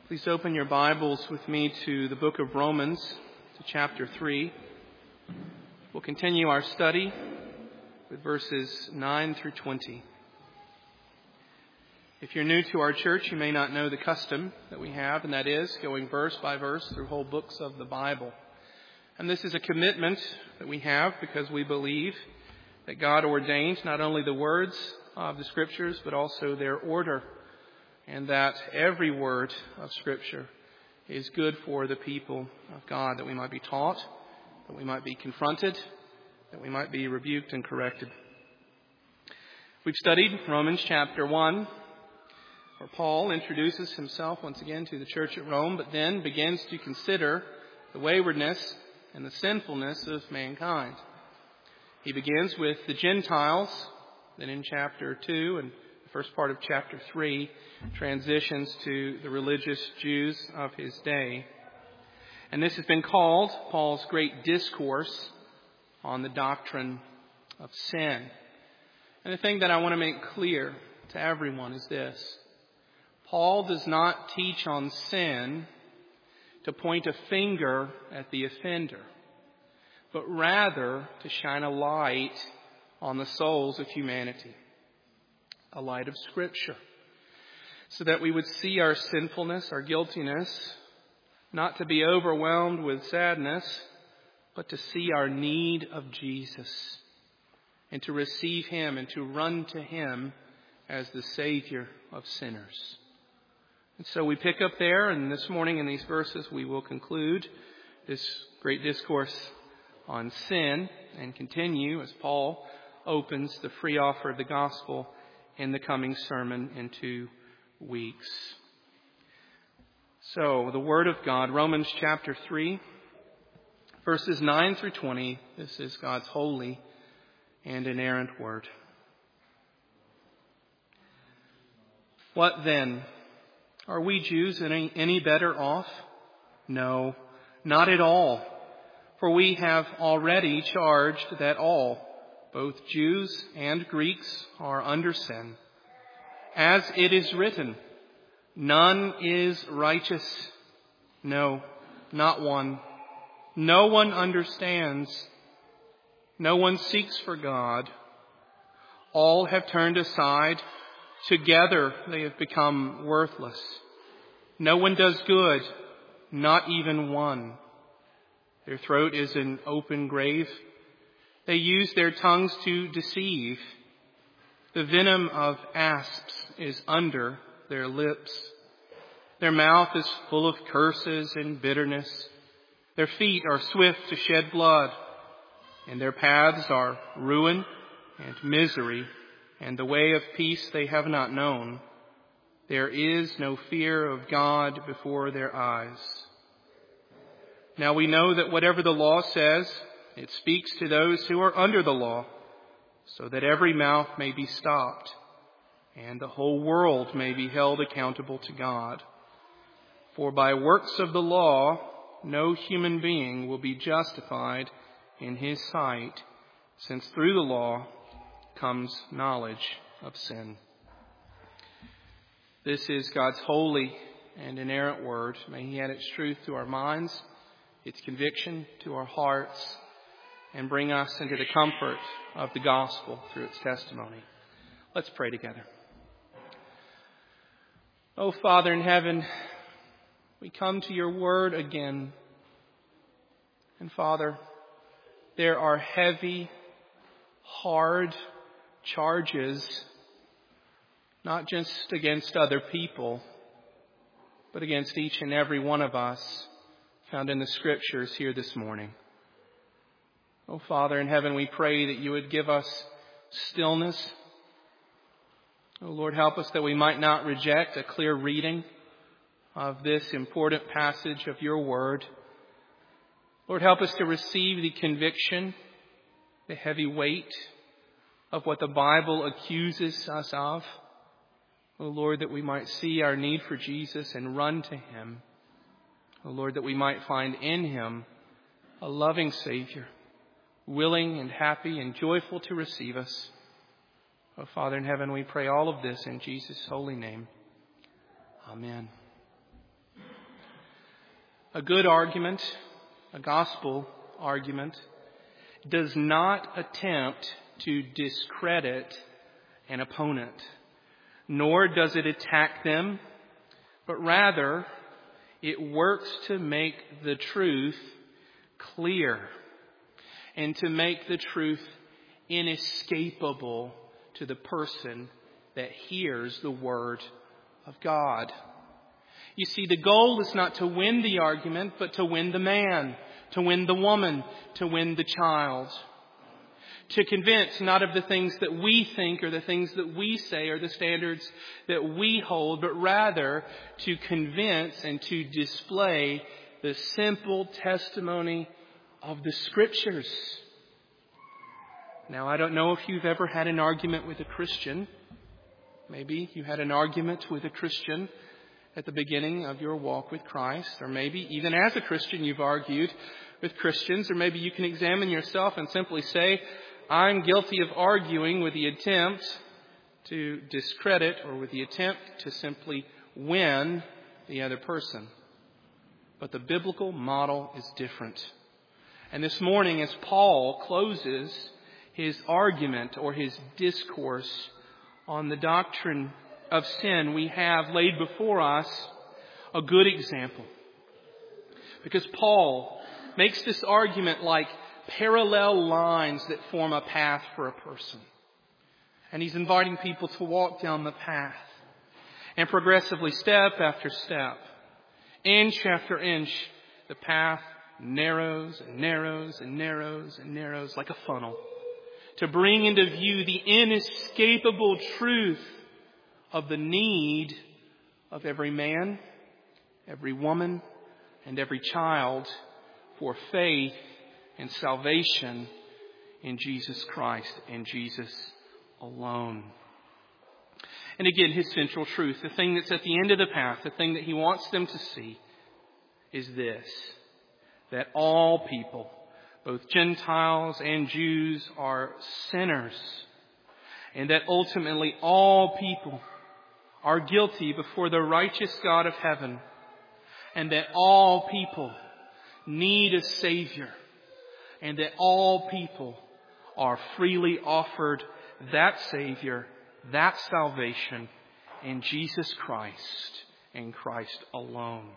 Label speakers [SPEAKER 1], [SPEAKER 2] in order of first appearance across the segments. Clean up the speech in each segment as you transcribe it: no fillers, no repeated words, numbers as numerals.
[SPEAKER 1] Please open your Bibles with me to the book of Romans, to chapter 3. We'll continue our study with verses 9 through 20. If you're new to our church, you may not know the custom that we have, and that is going verse by verse through whole books of the Bible. And this is a commitment that we have because we believe that God ordained not only the words of the Scriptures, but also their order, and that every word of Scripture is good for the people of God, that we might be taught, that we might be confronted, that we might be rebuked and corrected. We've studied Romans chapter 1, where Paul introduces himself once again to the church at Rome, but then begins to consider the waywardness and the sinfulness of mankind. He begins with the Gentiles, then in chapter 2 and the first part of chapter 3 transitions to the religious Jews of his day. And this has been called Paul's great discourse on the doctrine of sin. And the thing that I want to make clear to everyone is this: Paul does not teach on sin to point a finger at the offender, but rather to shine a light on the souls of humanity, a light of Scripture, so that we would see our sinfulness, our guiltiness, not to be overwhelmed with sadness, but to see our need of Jesus and to receive Him and to run to Him as the Savior of sinners. And so we pick up there, and this morning in these verses we will conclude this great discourse on sin and continue as Paul opens the free offer of the gospel in the coming sermon in 2 weeks. So, the Word of God, Romans chapter 3, verses 9 through 20. This is God's holy and inerrant Word. What then? Are we Jews any better off? No, not at all. For we have already charged that all, both Jews and Greeks, are under sin. As it is written, none is righteous. No, not one. No one understands. No one seeks for God. All have turned aside. Together they have become worthless. No one does good, not even one. Their throat is an open grave. They use their tongues to deceive. The venom of asps is under their lips. Their mouth is full of curses and bitterness. Their feet are swift to shed blood, and their paths are ruin and misery, and the way of peace they have not known. There is no fear of God before their eyes. Now we know that whatever the law says, it speaks to those who are under the law, so that every mouth may be stopped, and the whole world may be held accountable to God. For by works of the law, no human being will be justified in his sight, since through the law comes knowledge of sin. This is God's holy and inerrant Word. May He add its truth to our minds, its conviction to our hearts, and bring us into the comfort of the gospel through its testimony. Let's pray together. Oh, Father in heaven, we come to your word again. And Father, there are heavy, hard charges, not just against other people, but against each and every one of us, found in the Scriptures here this morning. Oh, Father in heaven, we pray that you would give us stillness. Oh, Lord, help us that we might not reject a clear reading of this important passage of your word. Lord, help us to receive the conviction, the heavy weight of what the Bible accuses us of. Oh, Lord, that we might see our need for Jesus and run to Him. Oh, Lord, that we might find in Him a loving Savior, willing and happy and joyful to receive us. Oh, Father in heaven, we pray all of this in Jesus' holy name. Amen. A good argument, a gospel argument, does not attempt to discredit an opponent, nor does it attack them, but rather it works to make the truth clear and to make the truth inescapable to the person that hears the word of God. You see, the goal is not to win the argument, but to win the man, to win the woman, to win the child. To convince not of the things that we think or the things that we say or the standards that we hold, but rather to convince and to display the simple testimony of the Scriptures. Now, I don't know if you've ever had an argument with a Christian. Maybe you had an argument with a Christian at the beginning of your walk with Christ, or maybe even as a Christian you've argued with Christians, or maybe you can examine yourself and simply say, I'm guilty of arguing with the attempt to discredit or with the attempt to simply win the other person. But the biblical model is different. And this morning, as Paul closes his argument or his discourse on the doctrine of sin, we have laid before us a good example. Because Paul makes this argument like parallel lines that form a path for a person. And he's inviting people to walk down the path. And progressively, step after step, inch after inch, the path narrows and narrows and narrows and narrows like a funnel, to bring into view the inescapable truth of the need of every man, every woman, and every child for faith and salvation in Jesus Christ and Jesus alone. And again, his central truth, the thing that's at the end of the path, the thing that he wants them to see, is this: that all people, both Gentiles and Jews, are sinners, and that ultimately all people are guilty before the righteous God of heaven, and that all people need a Savior, and that all people are freely offered that Savior, that salvation in Jesus Christ and Christ alone.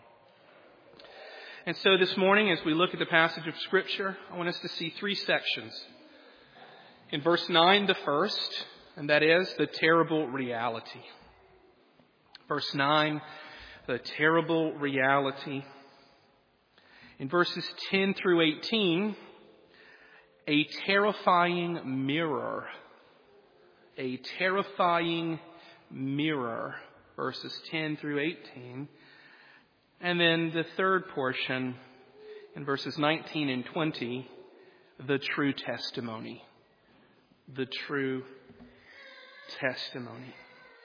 [SPEAKER 1] And so this morning, as we look at the passage of Scripture, I want us to see three sections. In verse 9, the first, and that is the terrible reality. Verse 9, the terrible reality. In verses 10 through 18, a terrifying mirror. A terrifying mirror. Verses 10 through 18. And then the third portion, in verses 19 and 20, the true testimony. The true testimony.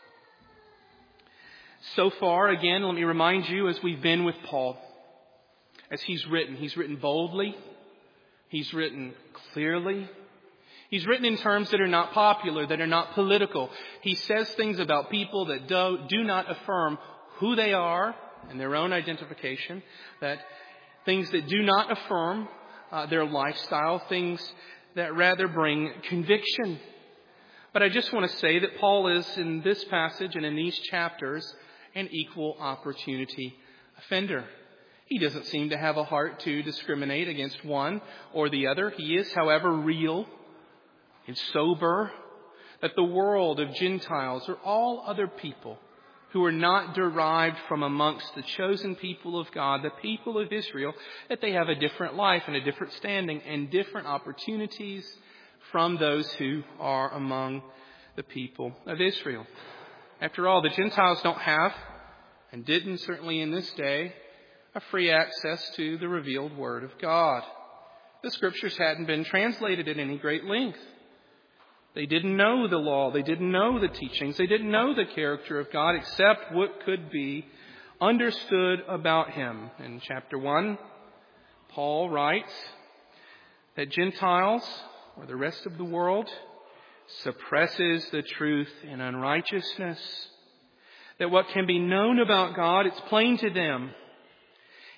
[SPEAKER 1] So far, again, let me remind you, as we've been with Paul, as he's written boldly, he's written clearly, he's written in terms that are not popular, that are not political. He says things about people that do not affirm who they are and their own identification, that things that do not affirm their lifestyle, things that rather bring conviction. But I just want to say that Paul is, in this passage and in these chapters, an equal opportunity offender. He doesn't seem to have a heart to discriminate against one or the other. He is, however, real and sober that the world of Gentiles or all other people who are not derived from amongst the chosen people of God, the people of Israel, that they have a different life and a different standing and different opportunities from those who are among the people of Israel. After all, the Gentiles don't have, and didn't certainly in this day, a free access to the revealed Word of God. The Scriptures hadn't been translated at any great length. They didn't know the law. They didn't know the teachings. They didn't know the character of God except what could be understood about Him. In chapter 1, Paul writes that Gentiles, or the rest of the world, suppresses the truth in unrighteousness. That what can be known about God, it's plain to them.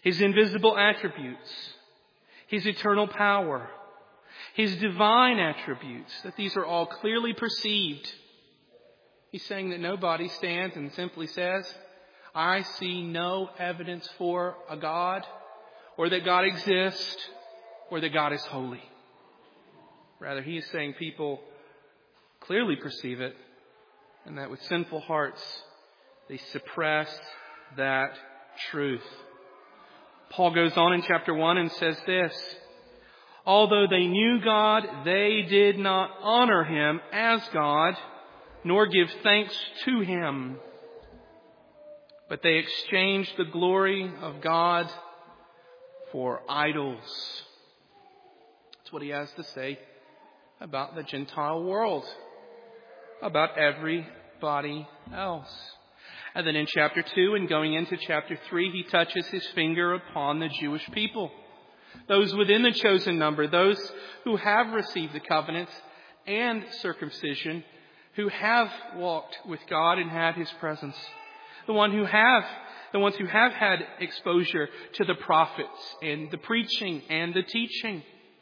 [SPEAKER 1] His invisible attributes, His eternal power, His divine attributes, that these are all clearly perceived. He's saying that nobody stands and simply says, I see no evidence for a God, or that God exists, or that God is holy. Rather, he is saying people clearly perceive it, and that with sinful hearts, they suppress that truth. Paul goes on in chapter 1 and says this, although they knew God, they did not honor Him as God, nor give thanks to Him. But they exchanged the glory of God for idols. That's what he has to say about the Gentile world, about everybody else. And then in chapter 2 and going into chapter 3, he touches his finger upon the Jewish people. Those within the chosen number, those who have received the covenant and circumcision, who have walked with God and had His presence. The ones who have had exposure to the prophets and the preaching and the teaching.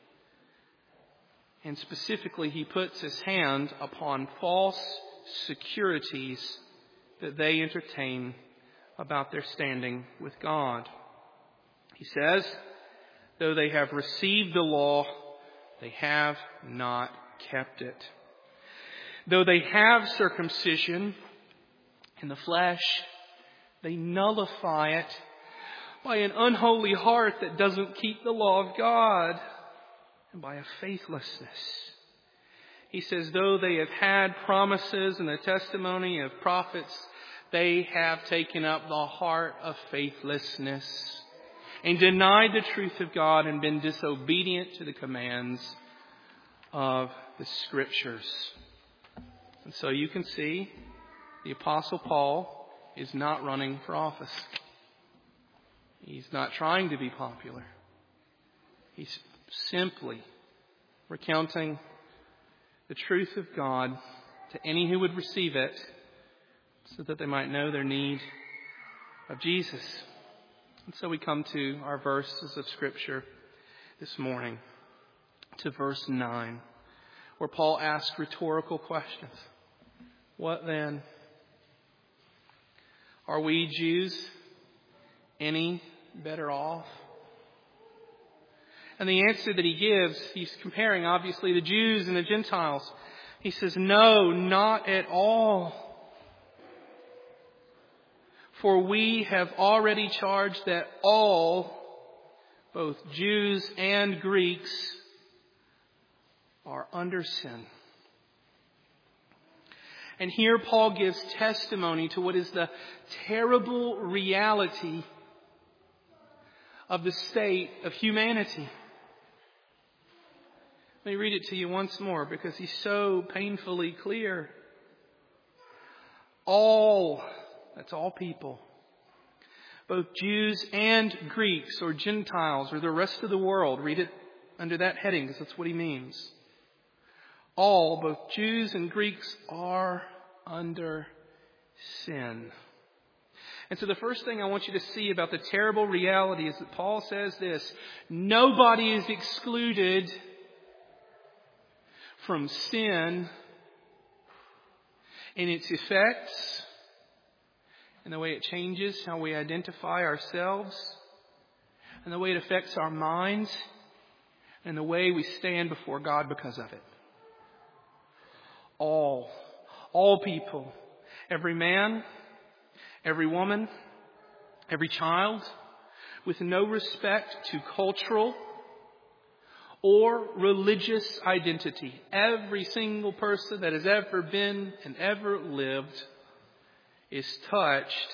[SPEAKER 1] And specifically, he puts his hand upon false securities that they entertain about their standing with God. He says, though they have received the law, they have not kept it. Though they have circumcision in the flesh, they nullify it by an unholy heart that doesn't keep the law of God, and by a faithlessness. He says, though they have had promises and the testimony of prophets, they have taken up the heart of faithlessness and denied the truth of God and been disobedient to the commands of the Scriptures. And so you can see the Apostle Paul is not running for office. He's not trying to be popular. He's simply recounting the truth of God to any who would receive it so that they might know their need of Jesus. And so we come to our verses of Scripture this morning, to verse 9, where Paul asks rhetorical questions. What then? Are we Jews any better off? And the answer that he gives, he's comparing obviously the Jews and the Gentiles. He says, no, not at all. For we have already charged that all, both Jews and Greeks, are under sin. And here Paul gives testimony to what is the terrible reality of the state of humanity. Let me read it to you once more because he's so painfully clear. All, that's all people, both Jews and Greeks or Gentiles or the rest of the world, read it under that heading because that's what he means. All, both Jews and Greeks, are under sin. And so the first thing I want you to see about the terrible reality is that Paul says this: nobody is excluded from sin in its effects, in the way it changes how we identify ourselves, and the way it affects our minds, and the way we stand before God because of it. All people, every man, every woman, every child, with no respect to cultural or religious identity. Every single person that has ever been and ever lived is touched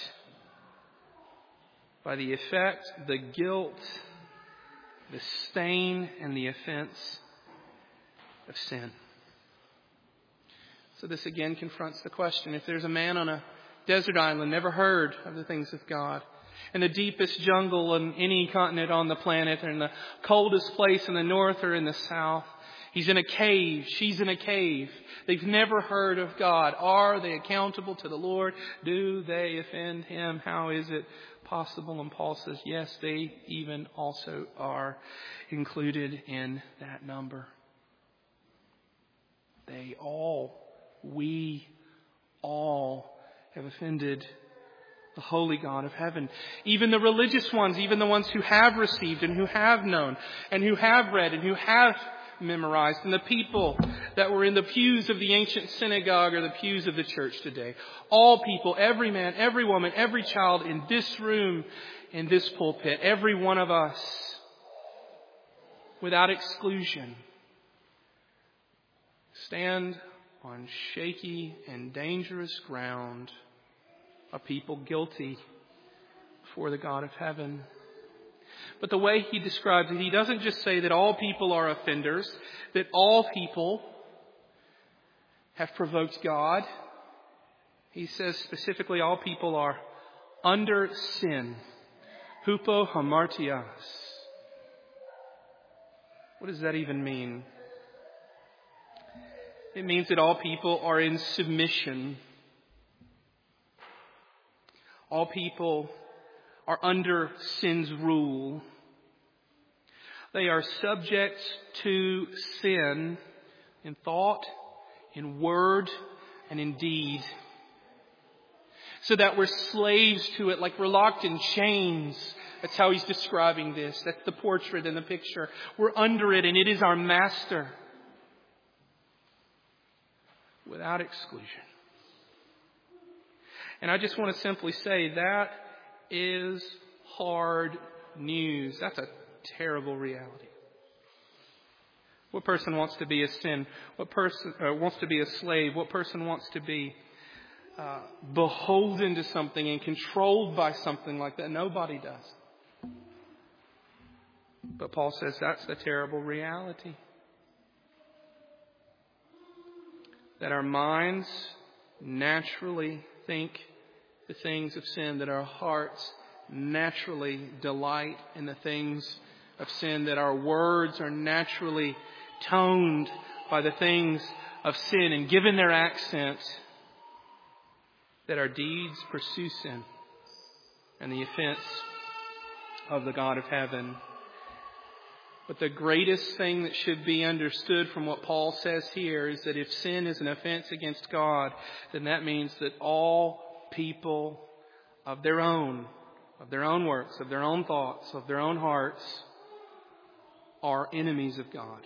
[SPEAKER 1] by the effect, the guilt, the stain, and the offense of sin. So this again confronts the question: if there's a man on a desert island, never heard of the things of God, in the deepest jungle on any continent on the planet, or in the coldest place in the north or in the south, He's in a cave. She's in a cave. They've never heard of God. Are they accountable to the Lord? Do they offend Him? How is it possible? And Paul says, yes, they even also are included in that number. We all have offended the holy God of heaven. Even the religious ones, even the ones who have received and who have known and who have read and who have memorized, and the people that were in the pews of the ancient synagogue or the pews of the church today. All people, every man, every woman, every child in this room, in this pulpit, every one of us, without exclusion, stand on shaky and dangerous ground, a people guilty before the God of heaven. But the way he describes it, he doesn't just say that all people are offenders, that all people have provoked God. He says specifically all people are under sin. Hupo hamartias. What does that even mean? It means that all people are in submission. All people are under sin's rule. They are subject to sin in thought, in word, and in deed. So that we're slaves to it, like we're locked in chains. That's how he's describing this. That's the portrait and the picture. We're under it, and it is our master. Without exclusion. And I just want to simply say that is hard news. That's a terrible reality. What person wants to be a sin? What person wants to be a slave? What person wants to be beholden to something and controlled by something like that? Nobody does. But Paul says that's the terrible reality. That our minds naturally think the things of sin, that our hearts naturally delight in the things of sin, that our words are naturally toned by the things of sin and given their accent, that our deeds pursue sin and the offense of the God of heaven. But the greatest thing that should be understood from what Paul says here is that if sin is an offense against God, then that means that all people of their own works, of their own thoughts, of their own hearts, are enemies of God,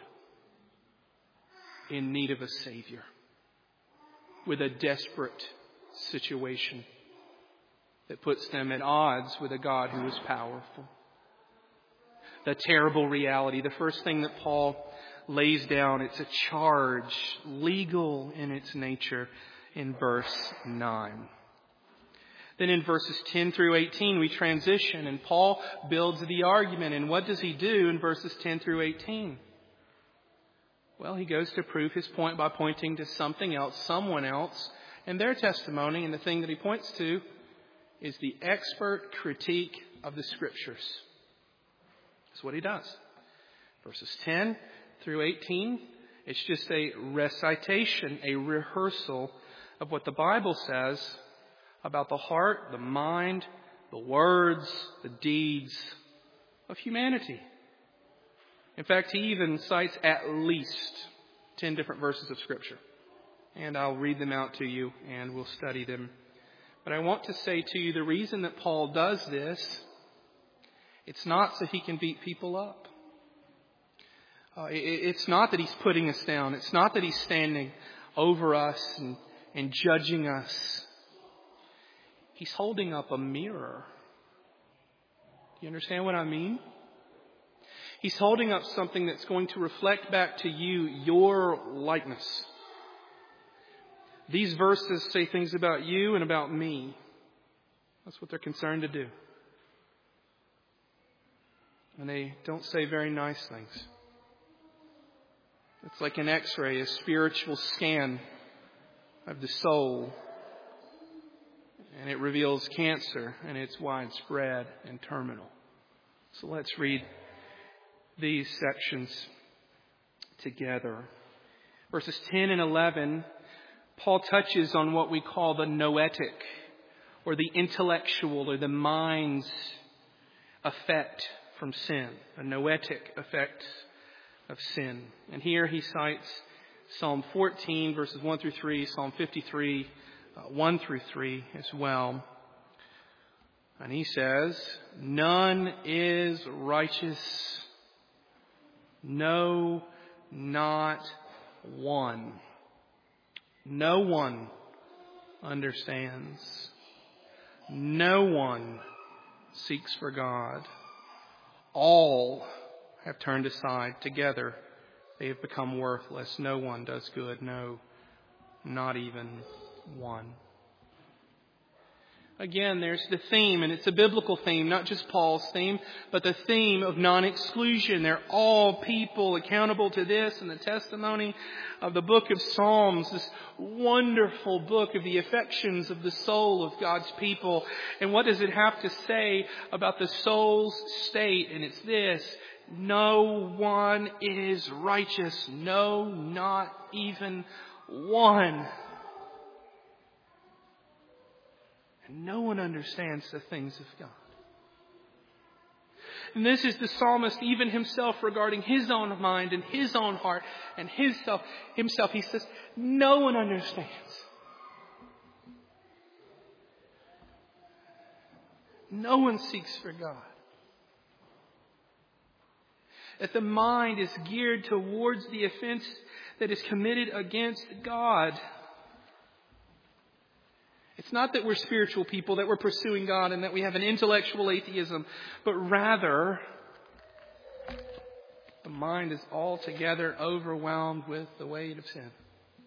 [SPEAKER 1] in need of a Savior, with a desperate situation that puts them at odds with a God who is powerful. The terrible reality. The first thing that Paul lays down, it's a charge, legal in its nature, in verse 9. Then in verses 10 through 18, we transition, and Paul builds the argument. And what does he do in verses 10 through 18? Well, he goes to prove his point by pointing to something else, someone else, and their testimony. And the thing that he points to is the expert critique of the Scriptures. That's what he does. Verses 10 through 18, it's just a recitation, a rehearsal of what the Bible says about the heart, the mind, the words, the deeds of humanity. In fact, he even cites at least 10 different verses of Scripture. And I'll read them out to you and we'll study them. But I want to say to you, the reason that Paul does this, it's not so he can beat people up. It's not that he's putting us down. It's not that he's standing over us and judging us. He's holding up a mirror. Do you understand what I mean? He's holding up something that's going to reflect back to you your likeness. These verses say things about you and about me. That's what they're concerned to do. And they don't say very nice things. It's like an X-ray, a spiritual scan of the soul. And it reveals cancer, and it's widespread and terminal. So let's read these sections. together. Verses 10 and 11, Paul touches on what we call the noetic, or the intellectual, or the mind's effect from sin, a noetic effect of sin. And here he cites Psalm 14, verses 1 through 3, Psalm 53, 1 through 3 as well. And he says, "None is righteous, no, not one. No one understands. No one seeks for God. All have turned aside. Together they have become worthless. No one does good. No, not even one." Again, there's the theme, and it's a biblical theme, not just Paul's theme, but the theme of non-exclusion. They're all people accountable to this, and the testimony of the book of Psalms, this wonderful book of the affections of the soul of God's people. And what does it have to say about the soul's state? And it's this: no one is righteous. No, not even one. And no one understands the things of God. And this is the psalmist even himself regarding his own mind and his own heart and himself. He says, no one understands. No one seeks for God. That the mind is geared towards the offense that is committed against God. It's not that we're spiritual people, that we're pursuing God, and that we have an intellectual atheism, but rather the mind is altogether overwhelmed with the weight of sin.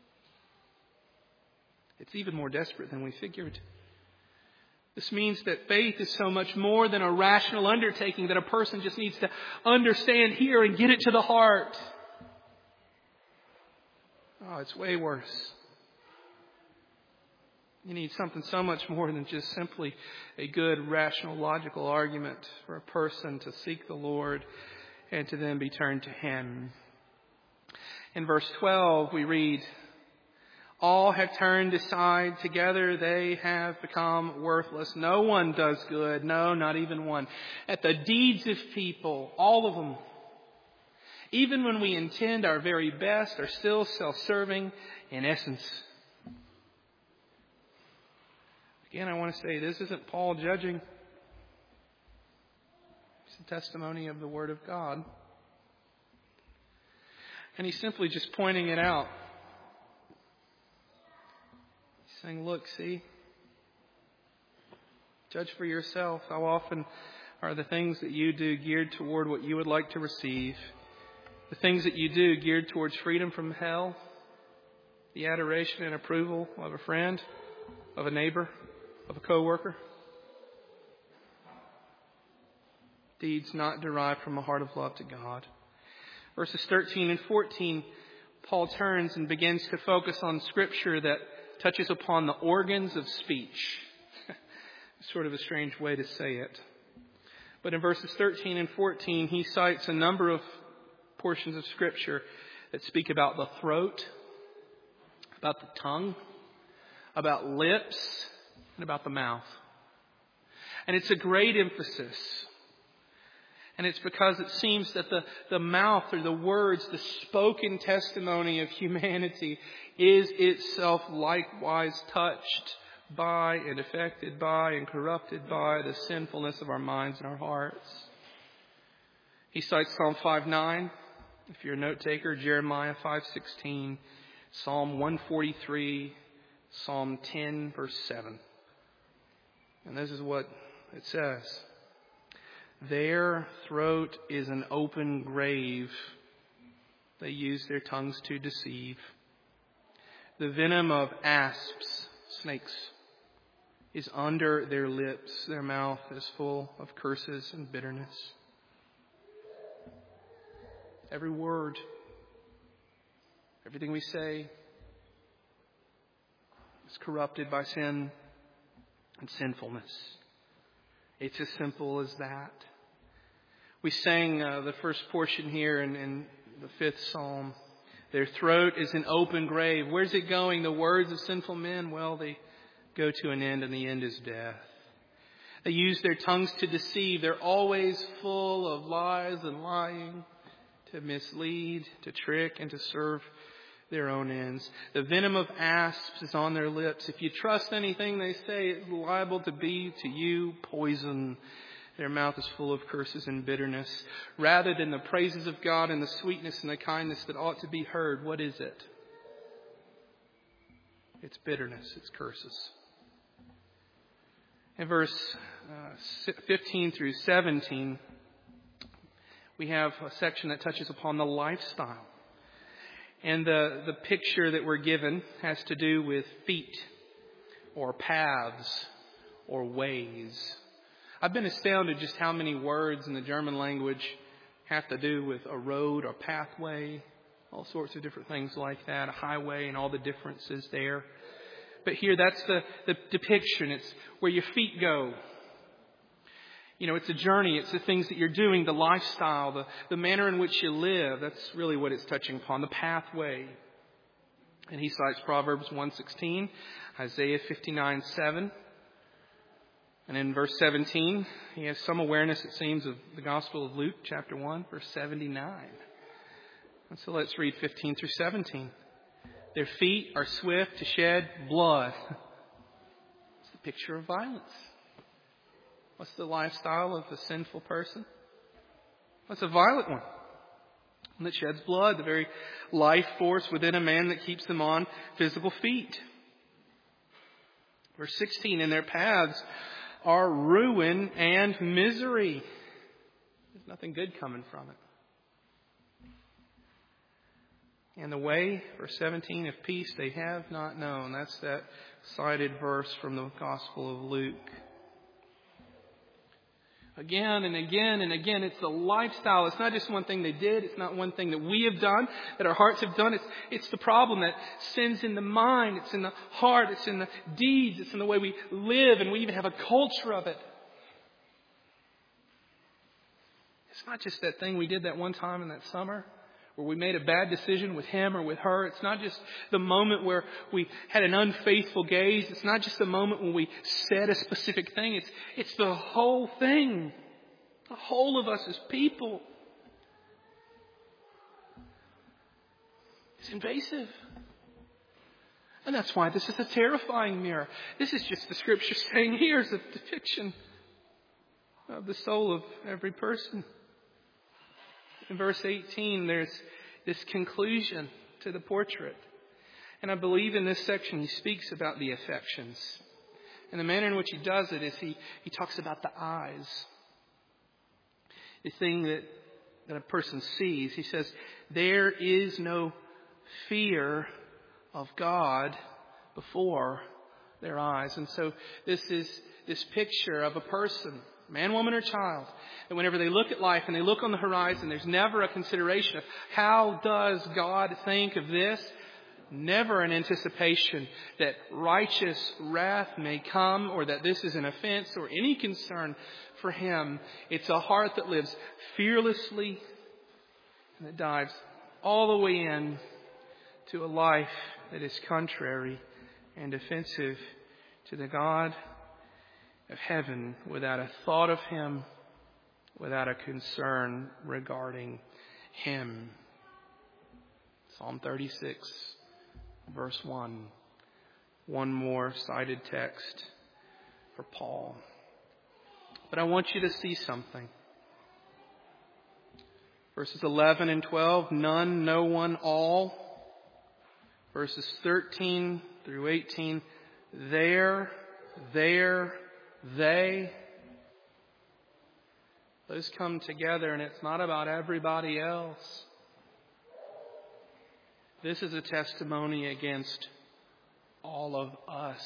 [SPEAKER 1] It's even more desperate than we figured. This means that faith is so much more than a rational undertaking that a person just needs to understand here and get it to the heart. Oh, it's way worse. You need something so much more than just simply a good, rational, logical argument for a person to seek the Lord and to then be turned to Him. In verse 12, we read, "All have turned aside. Together they have become worthless. No one does good. No, not even one." At the deeds of people, all of them, even when we intend our very best, are still self-serving in essence. Again, I want to say this isn't Paul judging. It's a testimony of the Word of God. And he's simply just pointing it out. He's saying, look, see, judge for yourself. How often are the things that you do geared toward what you would like to receive? The things that you do geared towards freedom from hell? The adoration and approval of a friend, of a neighbor, of a co-worker? Deeds not derived from a heart of love to God. Verses 13 and 14, Paul turns and begins to focus on Scripture that touches upon the organs of speech. Sort of a strange way to say it. But in verses 13 and 14, he cites a number of portions of Scripture that speak about the throat, about the tongue, about lips, and about the mouth. And it's a great emphasis. And it's because it seems that the mouth, or the words, the spoken testimony of humanity, is itself likewise touched by and affected by and corrupted by the sinfulness of our minds and our hearts. He cites Psalm 5:9. If you're a note taker, Jeremiah 5:16, Psalm 143, Psalm 10, verse 7. And this is what it says. "Their throat is an open grave. They use their tongues to deceive. The venom of asps," snakes, "is under their lips. Their mouth is full of curses and bitterness." Every word, everything we say is corrupted by sin and sinfulness. It's as simple as that. We sang the first portion here in the 5th Psalm, Their throat is an open grave. Where's it going? The words of sinful men, well, they go to an end, and the end is death. They use their tongues to deceive. They're always full of lies and lying, to mislead, to trick, and to serve their own ends. The venom of asps is on their lips. If you trust anything they say, it's liable to be to you poison. Their mouth is full of curses and bitterness. Rather than the praises of God and the sweetness and the kindness that ought to be heard, what is it? It's bitterness. It's curses. In verse 15 through 17, we have a section that touches upon the lifestyle. And the picture that we're given has to do with feet or paths or ways. I've been astounded just how many words in the German language have to do with a road or pathway, all sorts of different things like that, a highway and all the differences there. But here, that's the depiction. It's where your feet go. It's a journey. It's the things that you're doing, the lifestyle, the manner in which you live. That's really what it's touching upon, the pathway. And he cites Proverbs 1:16, Isaiah 59:7. And in verse 17, he has some awareness, it seems, of the Gospel of Luke, chapter 1, verse 79. And so let's read 15 through 17. Their feet are swift to shed blood. It's the picture of violence. What's the lifestyle of a sinful person? What's a violent one? One that sheds blood, the very life force within a man that keeps them on physical feet. Verse 16, in their paths are ruin and misery. There's nothing good coming from it. And the way, verse 17, of peace they have not known. That's that cited verse from the Gospel of Luke. Again and again and again, it's the lifestyle. It's not just one thing they did. It's not one thing that we have done, that our hearts have done. It's the problem that sin's in the mind. It's in the heart. It's in the deeds. It's in the way we live, and we even have a culture of it. It's not just that thing we did that one time in that summer where we made a bad decision with him or with her. It's not just the moment where we had an unfaithful gaze. It's not just the moment when we said a specific thing. It's the whole thing. The whole of us as people. It's invasive. And that's why this is a terrifying mirror. This is just the Scripture saying here is a depiction of the soul of every person. In verse 18, there's this conclusion to the portrait. And I believe in this section he speaks about the affections. And the manner in which he does it is he talks about the eyes. The thing that a person sees. He says, there is no fear of God before their eyes. And so this is this picture of a person, man, woman, or child, that whenever they look at life and they look on the horizon, there's never a consideration of how does God think of this? Never an anticipation that righteous wrath may come or that this is an offense or any concern for him. It's a heart that lives fearlessly and that dives all the way in to a life that is contrary and offensive to the God of heaven, without a thought of him, without a concern regarding him. Psalm 36, verse 1. One more cited text for Paul. But I want you to see something. Verses 11 and 12, none, no one, all. Verses 13 through 18, there, they. Those come together, and it's not about everybody else. This is a testimony against all of us.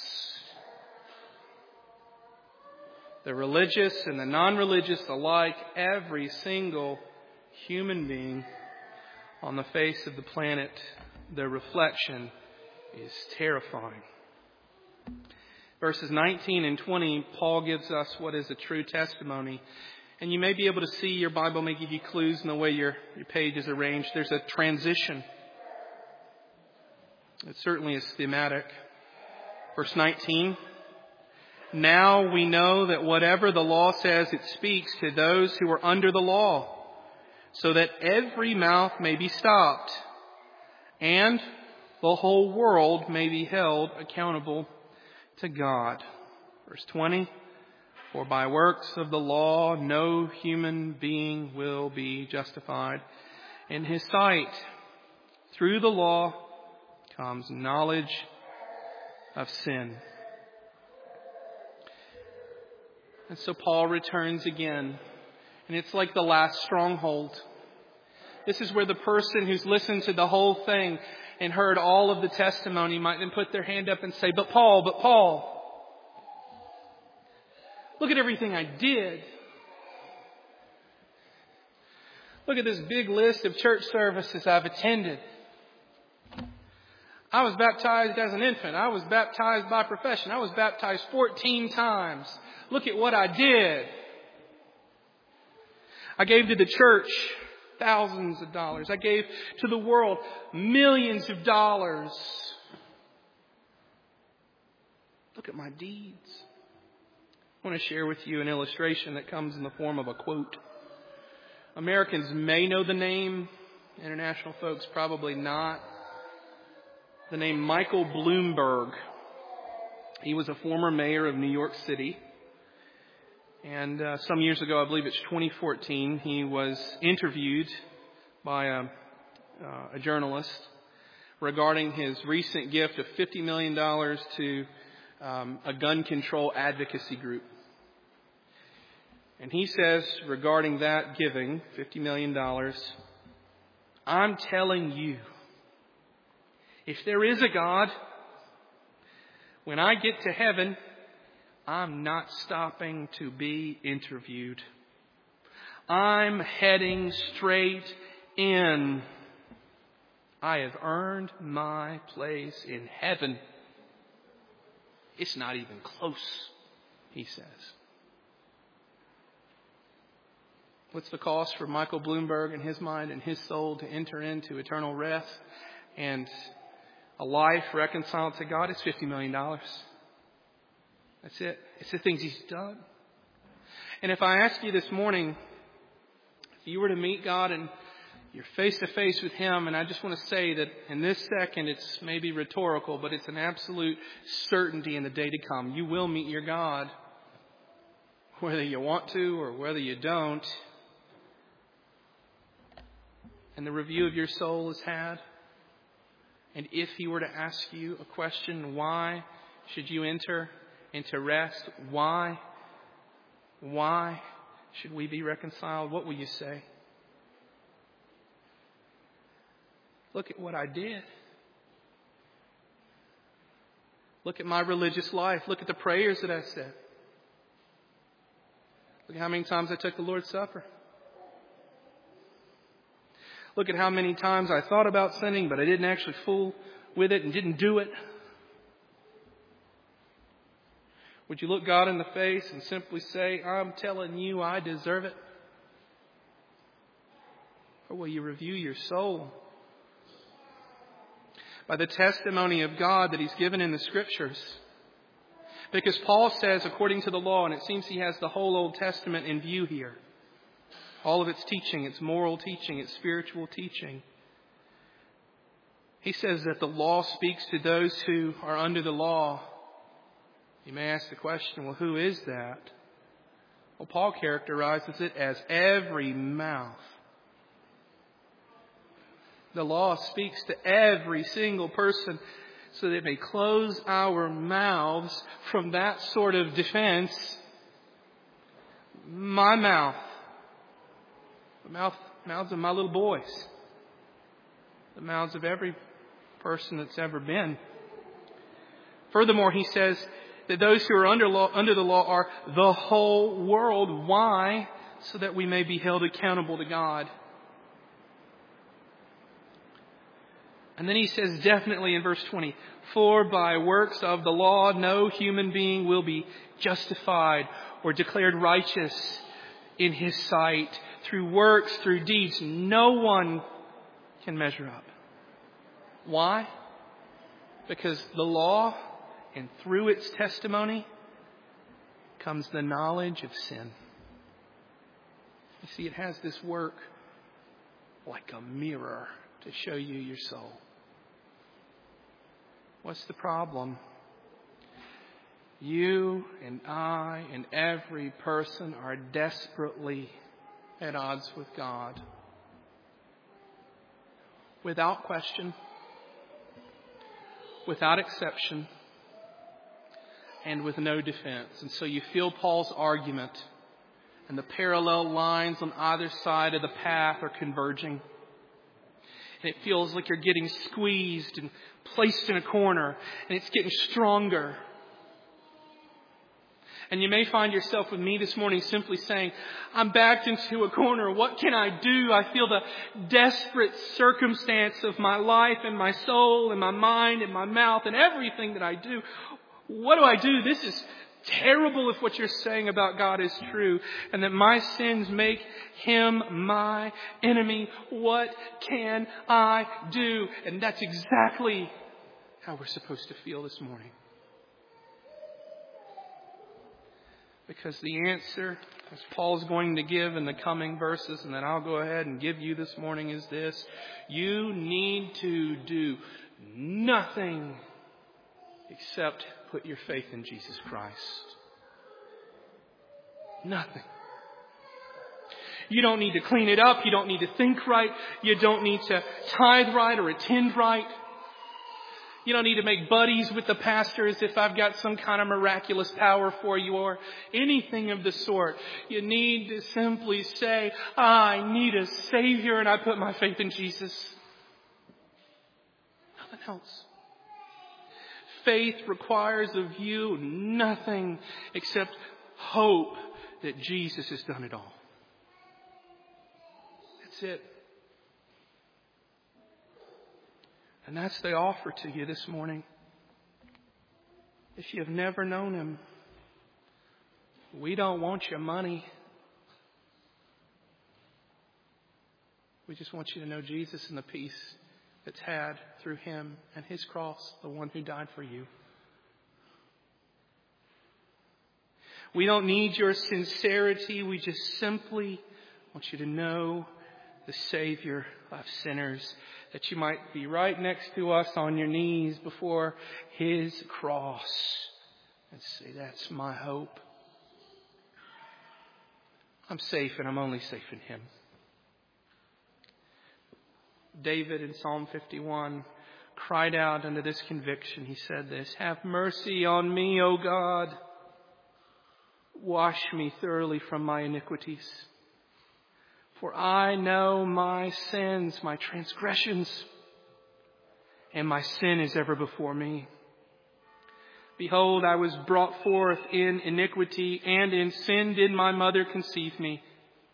[SPEAKER 1] The religious and the non-religious alike, every single human being on the face of the planet, their reflection is terrifying. Verses 19 and 20, Paul gives us what is a true testimony. And you may be able to see, your Bible may give you clues in the way your page is arranged. There's a transition. It certainly is thematic. Verse 19. Now we know that whatever the law says, it speaks to those who are under the law, so that every mouth may be stopped, and the whole world may be held accountable to God. Verse 20. For by works of the law, no human being will be justified in his sight. Through the law comes knowledge of sin. And so Paul returns again. And it's like the last stronghold. This is where the person who's listened to the whole thing and heard all of the testimony might then put their hand up and say, But Paul, look at everything I did. Look at this big list of church services I've attended. I was baptized as an infant. I was baptized by profession. I was baptized 14 times. Look at what I did. I gave to the church thousands of dollars. I gave to the world millions of dollars. Look at my deeds. I want to share with you an illustration that comes in the form of a quote. Americans may know the name. International folks probably not. The name Michael Bloomberg. He was a former mayor of New York City. And some years ago, I believe it's 2014, he was interviewed by a journalist regarding his recent gift of $50 million to a gun control advocacy group. And he says regarding that giving, $50 million, I'm telling you, if there is a God, when I get to heaven, I'm not stopping to be interviewed. I'm heading straight in. I have earned my place in heaven. It's not even close, he says. What's the cost for Michael Bloomberg in his mind and his soul to enter into eternal rest and a life reconciled to God? It's $50 million. That's it. It's the things he's done. And if I ask you this morning, if you were to meet God and you're face to face with him, and I just want to say that in this second it's maybe rhetorical, but it's an absolute certainty in the day to come. You will meet your God, whether you want to or whether you don't. And the review of your soul is had. And if he were to ask you a question, why should you enter into rest? Why should we be reconciled? What will you say? Look at what I did. Look at my religious life. Look at the prayers that I said. Look at how many times I took the Lord's Supper. Look at how many times I thought about sinning, but I didn't actually fool with it and didn't do it. Would you look God in the face and simply say, I'm telling you I deserve it? Or will you review your soul by the testimony of God that he's given in the Scriptures? Because Paul says, according to the law, and it seems he has the whole Old Testament in view here. All of its teaching, its moral teaching, its spiritual teaching. He says that the law speaks to those who are under the law. You may ask the question, well, who is that? Well, Paul characterizes it as every mouth. The law speaks to every single person so that it may close our mouths from that sort of defense. My mouth. The mouths of my little boys. The mouths of every person that's ever been. Furthermore, he says that those who are under the law are the whole world. Why? So that we may be held accountable to God. And then he says definitely in verse 20, for by works of the law no human being will be justified or declared righteous in his sight. Through works, through deeds, no one can measure up. Why? Because the law, and through its testimony, comes the knowledge of sin. You see, it has this work like a mirror to show you your soul. What's the problem? You and I and every person are desperately at odds with God. Without question, without exception, and with no defense. And so you feel Paul's argument, and the parallel lines on either side of the path are converging. And it feels like you're getting squeezed and placed in a corner, and it's getting stronger. And you may find yourself with me this morning simply saying, I'm backed into a corner. What can I do? I feel the desperate circumstance of my life and my soul and my mind and my mouth and everything that I do. What do I do? This is terrible if what you're saying about God is true, and that my sins make Him my enemy. What can I do? And that's exactly how we're supposed to feel this morning. Because the answer, as Paul's going to give in the coming verses, and that I'll go ahead and give you this morning, is this: you need to do nothing except put your faith in Jesus Christ. Nothing. You don't need to clean it up. You don't need to think right. You don't need to tithe right or attend right. You don't need to make buddies with the pastor as if I've got some kind of miraculous power for you or anything of the sort. You need to simply say, I need a Savior, and I put my faith in Jesus. Nothing else. Faith requires of you nothing except hope that Jesus has done it all. That's it. And that's the offer to you this morning. If you've never known Him, we don't want your money. We just want you to know Jesus and the peace that's had through Him and His cross, the one who died for you. We don't need your sincerity. We just simply want you to know the Savior of sinners, that you might be right next to us on your knees before His cross and say, that's my hope. I'm safe, and I'm only safe in Him. David in Psalm 51 cried out under this conviction. He said this: have mercy on me, O God. Wash me thoroughly from my iniquities. For I know my sins, my transgressions, and my sin is ever before me. Behold, I was brought forth in iniquity, and in sin did my mother conceive me.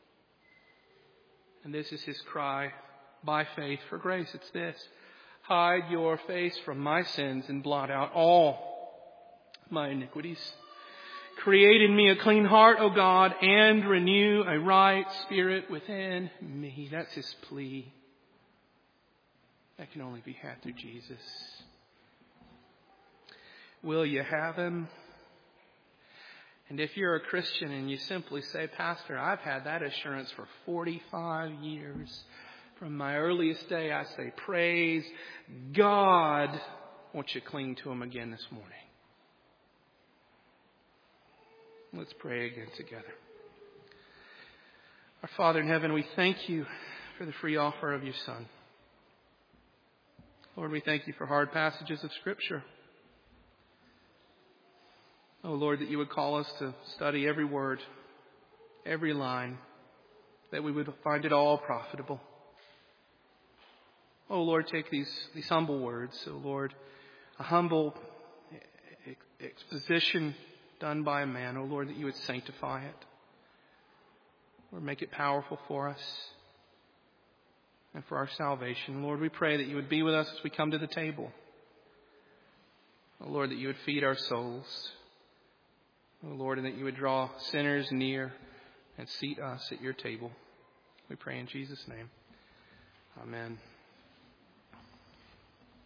[SPEAKER 1] And this is his cry by faith for grace. It's this: hide your face from my sins and blot out all my iniquities. Create in me a clean heart, O God, and renew a right spirit within me. That's his plea. That can only be had through Jesus. Will you have him? And if you're a Christian and you simply say, Pastor, I've had that assurance for 45 years. From my earliest day, I say, praise God. Won't you cling to him again this morning? Let's pray again together. Our Father in heaven, we thank you for the free offer of your Son. Lord, we thank you for hard passages of Scripture. Oh, Lord, that you would call us to study every word, every line, that we would find it all profitable. Oh, Lord, take these humble words. Oh, Lord, a humble exposition done by a man. Oh, Lord, that you would sanctify it. Lord, make it powerful for us and for our salvation. Lord, we pray that you would be with us as we come to the table. Oh, Lord, that you would feed our souls. Oh, Lord, and that you would draw sinners near and seat us at your table. We pray in Jesus' name. Amen.